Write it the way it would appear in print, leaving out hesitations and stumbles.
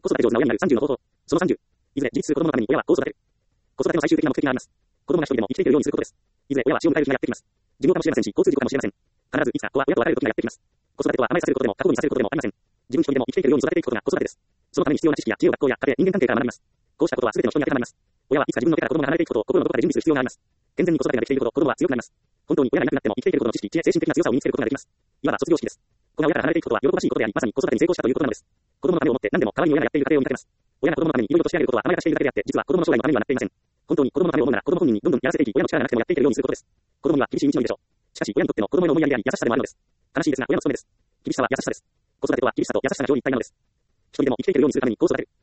子育て上手な親になる30の方法。その30。いずれ自立する子供のために親はこう育てる。子育ての最終的な目的があります。子供が一人でも生きていけるようにすることです。いずれ親は死を迎える日がやってきます。寿命かもしれませんし、交通事故かもしれません。必ずいつか子は親と別れる時がやってきます。子育てとは甘えさせることでも過保護にさせることでもありません。自分一人でも生きていけるように育てていくことが子育てです。そのために必要な知識や知恵を学校や家庭、人間関係から学びます。こうしたことは全ての人に当てはまります。親はいつか自分の手から子供が離れていくことを心のどこかで準備する必要があります。健全に子育てができているほど子供は強くなります。本当に親がいなくなっても生きていけるほどの知識、知恵、精神的な強さを身につけることができます。いわば卒業式です。子が親から離れていくことは喜ばしいことであり、まさに子育てに成功したということなのです。子供のためを思って何でも代わりに親がやっている家庭を見かけます。親が子供のためにいろいろとしてあげることは甘やかしているだけであって、実は子供の将来のためにはなっていません。本当に子供のためを思うなら子供本人にどんどんやらせていき、親の力がなくてもやっていけるようにすることです。子供には厳しい道のりでしょう。しかし親にとっての子供への思いやりであり優しさでもあるのです。悲しいですが親の務めです。厳しさは優しさです。子育てとは厳しさと優しさが上に一体なのです。一人でも生きていけるようにするためにこう育てる。